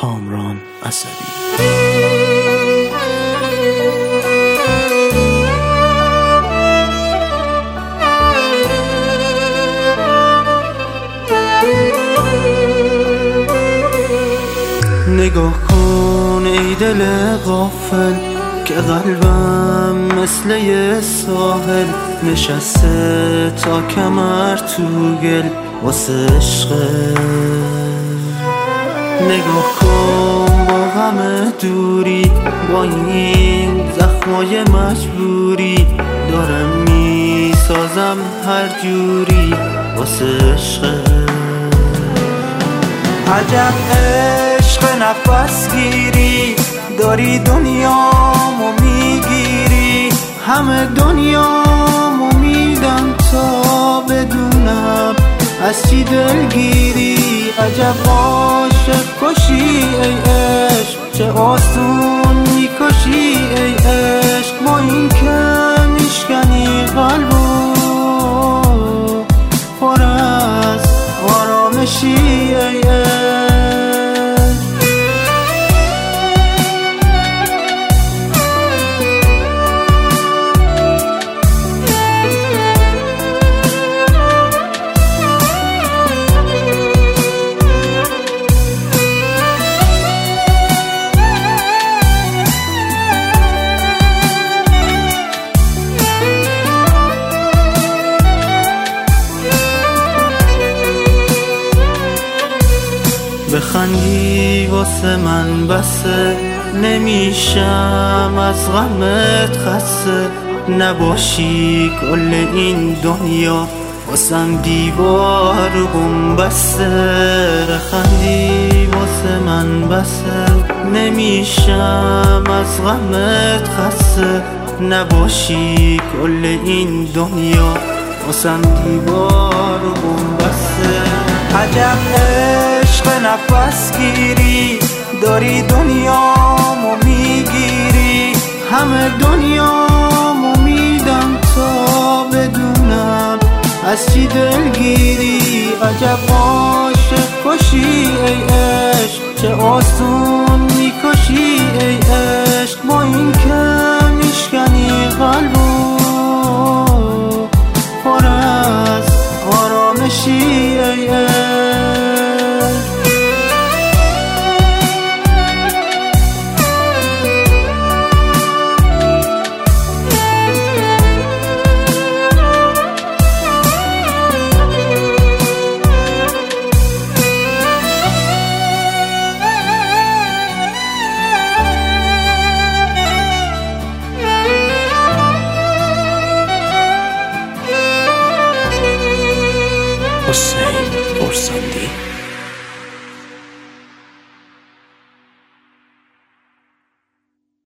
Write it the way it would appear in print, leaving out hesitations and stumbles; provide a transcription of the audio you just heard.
کامران اسدی. نگاه کن ای دل غافل که قلبم مثل یه ساحل نشسته تا کمر تو گل واسه عشقه. نگاه کن با غم دوری، با این زخمای مجبوری دارم میسازم هر جوری واسه عشقه. عجب عشق نفس گیری داری، دنیامو میگیری، همه دنیامو میدم تا بدونم از چی دلگیری. عجب عاشق کشی ای عشق، چه آسون میکشی ای عشق، با این که میشکنی قلبو پر از آرامشی ای عشق. بخندی واسه من بسه، نمیشم از غمت خسته، نباشی کل این دنیا واسم دیوار بسته. بخندی واسه من بسه، نمیشم از غمت خسته، نباشی کل این دنیا واسم دیوار بسته. عجب عشق نفس گیری داری، دنیامو میگیری، همه دنیامو میدم تا بدونم از چی دلگیری. عجب عاشق کشی ای عشق، چه آسون میکشی ای عشق، با این که میشکنی قلبو پر از آرامشی ای عشق. حسین فرسندی.